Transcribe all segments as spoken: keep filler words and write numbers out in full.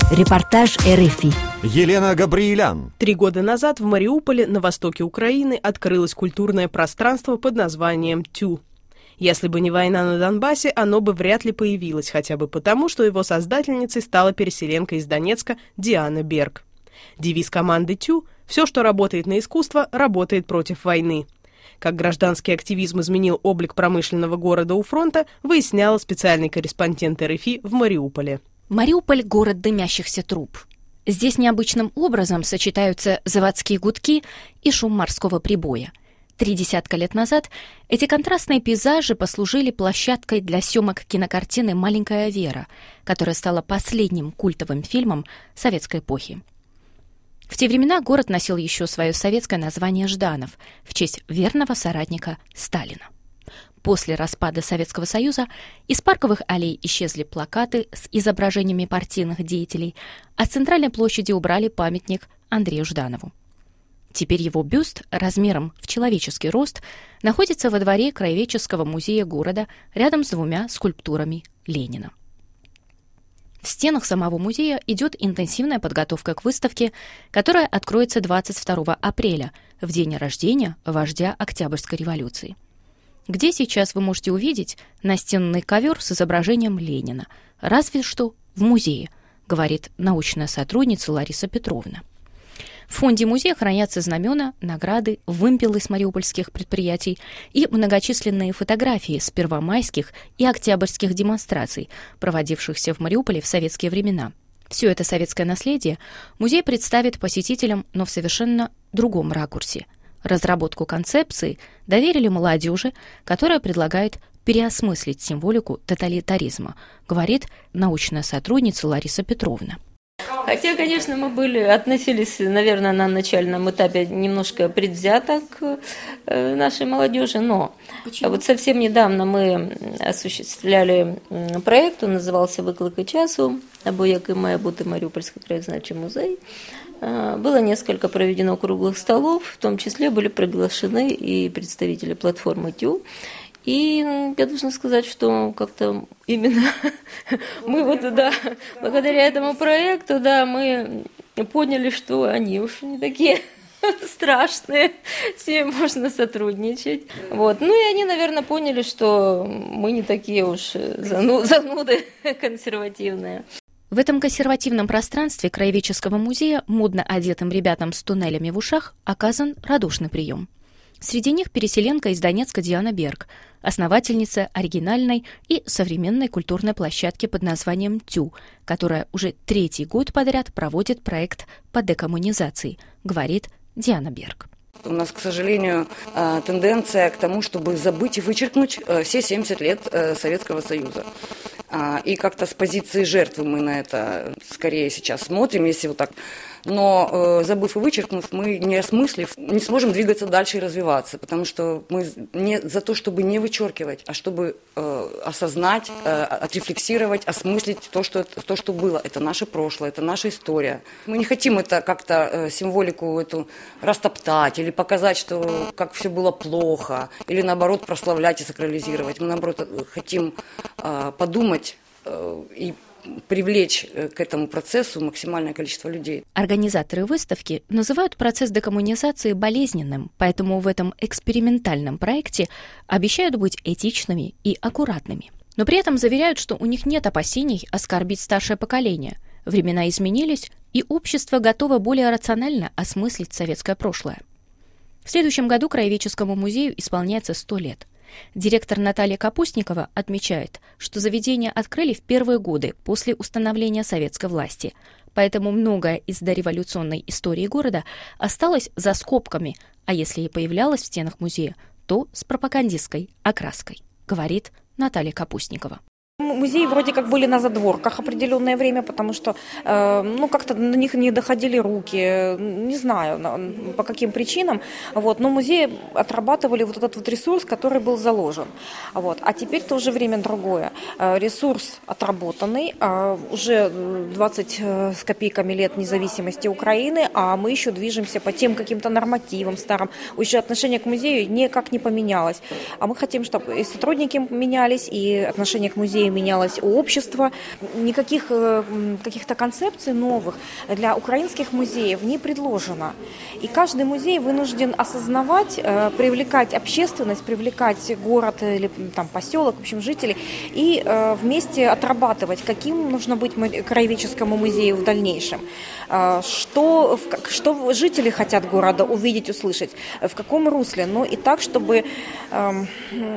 Репортаж эр эф и. Елена Габриелян. Три года назад в Мариуполе, на востоке Украины, открылось культурное пространство под названием «Тю». Если бы не война на Донбассе, оно бы вряд ли появилось, хотя бы потому, что его создательницей стала переселенка из Донецка Диана Берг. Девиз команды «Тю» — «Все, что работает на искусство, работает против войны». Как гражданский активизм изменил облик промышленного города у фронта, выясняла специальный корреспондент эр эф и в Мариуполе. Мариуполь – город дымящихся труб. Здесь необычным образом сочетаются заводские гудки и шум морского прибоя. Три десятка лет назад эти контрастные пейзажи послужили площадкой для съемок кинокартины «Маленькая Вера», которая стала последним культовым фильмом советской эпохи. В те времена город носил еще свое советское название Жданов в честь верного соратника Сталина. После распада Советского Союза из парковых аллей исчезли плакаты с изображениями партийных деятелей, а с центральной площади убрали памятник Андрею Жданову. Теперь его бюст размером в человеческий рост находится во дворе Краеведческого музея города рядом с двумя скульптурами Ленина. В стенах самого музея идет интенсивная подготовка к выставке, которая откроется двадцать второго апреля, в день рождения вождя Октябрьской революции. Где сейчас вы можете увидеть настенный ковер с изображением Ленина, разве что в музее, говорит научная сотрудница Лариса Петровна. В фонде музея хранятся знамена, награды, вымпелы с мариупольских предприятий и многочисленные фотографии с первомайских и октябрьских демонстраций, проводившихся в Мариуполе в советские времена. Все это советское наследие музей представит посетителям, но в совершенно другом ракурсе. Разработку концепции доверили молодежи, которая предлагает переосмыслить символику тоталитаризма, говорит научная сотрудница Лариса Петровна. Хотя, конечно, мы были, относились, наверное, на начальном этапе немножко предвзято к нашей молодежи, но Почему? Вот совсем недавно мы осуществляли проект, он назывался «Виклики часу», або як і має бути Маріупольський краєзнавчий музей. Было несколько проведено круглых столов, в том числе были приглашены и представители платформы «Тю». И я должна сказать, что как-то именно мы вот, да, благодаря этому проекту, да, мы поняли, что они уж не такие страшные, с ними можно сотрудничать. Вот. Ну и они, наверное, поняли, что мы не такие уж зануды консервативные. В этом консервативном пространстве Краеведческого музея модно одетым ребятам с туннелями в ушах оказан радушный прием. Среди них переселенка из Донецка Диана Берг, основательница оригинальной и современной культурной площадки под названием «Тю», которая уже третий год подряд проводит проект по декоммунизации, говорит Диана Берг. У нас, к сожалению, тенденция к тому, чтобы забыть и вычеркнуть все семьдесят лет Советского Союза. И как-то с позиции жертвы мы на это скорее сейчас смотрим, если вот так. Но забыв и вычеркнув, мы, не осмыслив, не сможем двигаться дальше и развиваться, потому что мы не за то, чтобы не вычеркивать, а чтобы э, осознать, э, отрефлексировать, осмыслить то что, то, что было. Это наше прошлое, это наша история. Мы не хотим это как-то э, символику эту растоптать или показать, что как все было плохо, или наоборот прославлять и сакрализировать. Мы наоборот хотим э, подумать э, и привлечь к этому процессу максимальное количество людей. Организаторы выставки называют процесс декоммунизации болезненным, поэтому в этом экспериментальном проекте обещают быть этичными и аккуратными. Но при этом заверяют, что у них нет опасений оскорбить старшее поколение. Времена изменились, и общество готово более рационально осмыслить советское прошлое. В следующем году Краеведческому музею исполняется сто лет. Директор Наталья Капустникова отмечает, что заведение открыли в первые годы после установления советской власти, поэтому многое из дореволюционной истории города осталось за скобками, а если и появлялось в стенах музея, то с пропагандистской окраской, говорит Наталья Капустникова. Музеи вроде как были на задворках определенное время, потому что э, ну, как-то на них не доходили руки, не знаю по каким причинам. Вот. Но музеи отрабатывали вот этот вот ресурс, который был заложен. Вот. А теперь тоже время другое. Ресурс отработанный, уже двадцать с копейками лет независимости Украины, а мы еще движемся по тем каким-то нормативам старым. Еще отношение к музею никак не поменялось. А мы хотим, чтобы и сотрудники менялись, и отношение к музею музея менялось общество. Никаких каких-то концепций новых для украинских музеев не предложено. И каждый музей вынужден осознавать, привлекать общественность, привлекать город или там, поселок, в общем, жителей, и вместе отрабатывать, каким нужно быть краеведческому музею в дальнейшем. Что, что жители хотят города увидеть, услышать, в каком русле, но и так, чтобы э,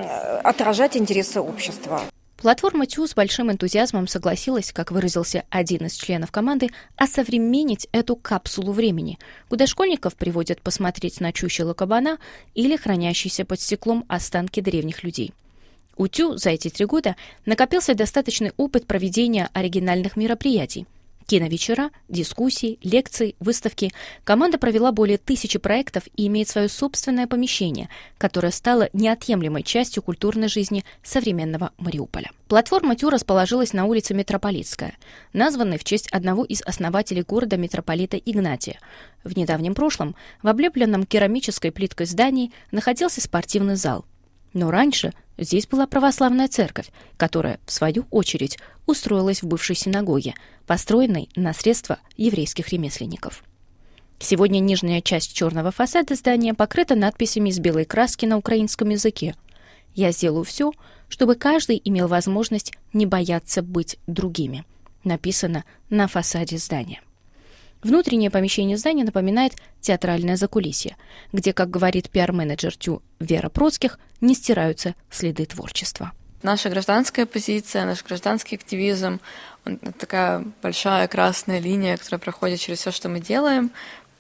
отражать интересы общества. Платформа ТЮ с большим энтузиазмом согласилась, как выразился один из членов команды, осовременить эту капсулу времени, куда школьников приводят посмотреть на чучело кабана или хранящиеся под стеклом останки древних людей. У ТЮ за эти три года накопился достаточный опыт проведения оригинальных мероприятий. Киновечера, дискуссии, лекции, выставки. Команда провела более тысячи проектов и имеет свое собственное помещение, которое стало неотъемлемой частью культурной жизни современного Мариуполя. Платформа ТЮ расположилась на улице Митрополитская, названной в честь одного из основателей города митрополита Игнатия. В недавнем прошлом в облепленном керамической плиткой здании находился спортивный зал. Но раньше здесь была православная церковь, которая, в свою очередь, устроилась в бывшей синагоге, построенной на средства еврейских ремесленников. Сегодня нижняя часть черного фасада здания покрыта надписями из белой краски на украинском языке. «Я сделаю все, чтобы каждый имел возможность не бояться быть другими», написано на фасаде здания. Внутреннее помещение здания напоминает театральное закулисье, где, как говорит пиар-менеджер ТЮ Вера Процких, не стираются следы творчества. Наша гражданская позиция, наш гражданский активизм, он, такая большая красная линия, которая проходит через все, что мы делаем.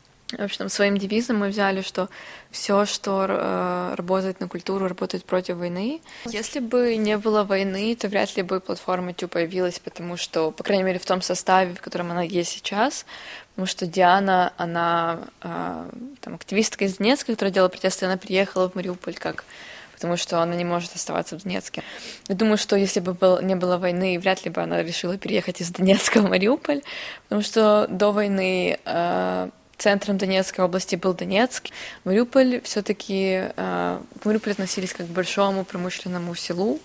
В общем, своим девизом мы взяли, что все, что э, работает на культуру, работает против войны. Если бы не было войны, то вряд ли бы платформа ТЮ появилась, потому что, по крайней мере, в том составе, в котором она есть сейчас, потому что Диана, она э, там, активистка из Донецка, которая делала протесты, она приехала в Мариуполь как... потому что она не может оставаться в Донецке. Я думаю, что если бы был, не было войны, вряд ли бы она решила переехать из Донецка в Мариуполь, потому что до войны э, центром Донецкой области был Донецк. Мариуполь все-таки э, к Мариуполю относились как к большому промышленному селу.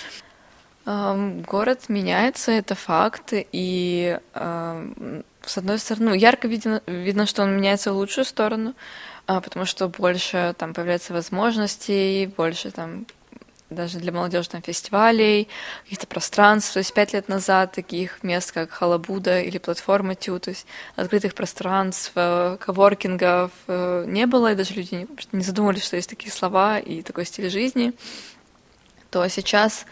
Э, город меняется, это факт, и э, с одной стороны, ну, ярко видно, видно, что он меняется в лучшую сторону, потому что больше там появляется возможностей, больше там даже для молодежи там фестивалей, каких-то пространств. То есть пять лет назад таких мест, как Халабуда или платформа ТЮ, то есть открытых пространств, коворкингов не было, и даже люди не, не задумывались, что есть такие слова и такой стиль жизни, то сейчас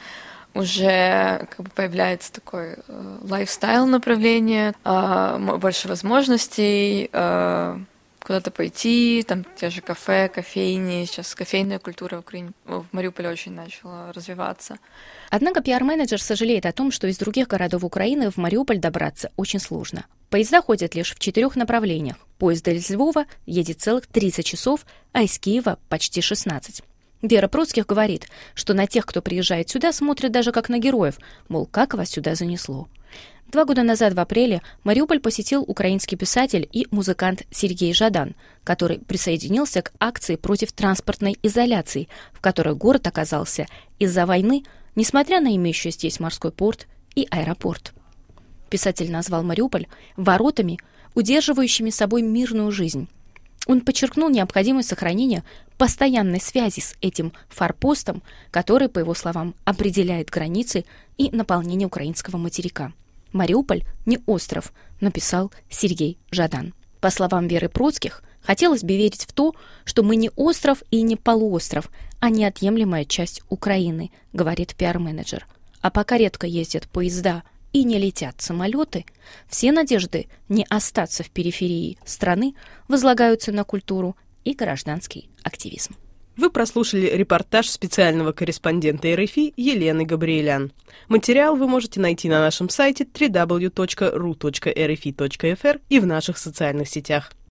уже как бы появляется такой э, лайфстайл направление, э, больше возможностей, э, куда-то пойти, там те же кафе, кофейни. Сейчас кофейная культура в Украине, в Мариуполе очень начала развиваться. Однако пиар-менеджер сожалеет о том, что из других городов Украины в Мариуполь добраться очень сложно. Поезда ходят лишь в четырех направлениях. Поезд из Львова едет целых тридцать часов, а из Киева почти шестнадцать. Вера Процких говорит, что на тех, кто приезжает сюда, смотрят даже как на героев, мол, как вас сюда занесло. Два года назад, в апреле, Мариуполь посетил украинский писатель и музыкант Сергей Жадан, который присоединился к акции против транспортной изоляции, в которой город оказался из-за войны, несмотря на имеющий здесь морской порт и аэропорт. Писатель назвал Мариуполь воротами, удерживающими собой мирную жизнь. Он подчеркнул необходимость сохранения постоянной связи с этим форпостом, который, по его словам, определяет границы и наполнение украинского материка. «Мариуполь не остров», написал Сергей Жадан. По словам Веры Процких, хотелось бы верить в то, что мы не остров и не полуостров, а неотъемлемая часть Украины, говорит пиар-менеджер. А пока редко ездят поезда и не летят самолеты, все надежды не остаться в периферии страны возлагаются на культуру и гражданский активизм. Вы прослушали репортаж специального корреспондента эр эф и Елены Габриэлян. Материал вы можете найти на нашем сайте дабл ю дабл ю дабл ю точка ру точка эр эф и точка эф эр и в наших социальных сетях.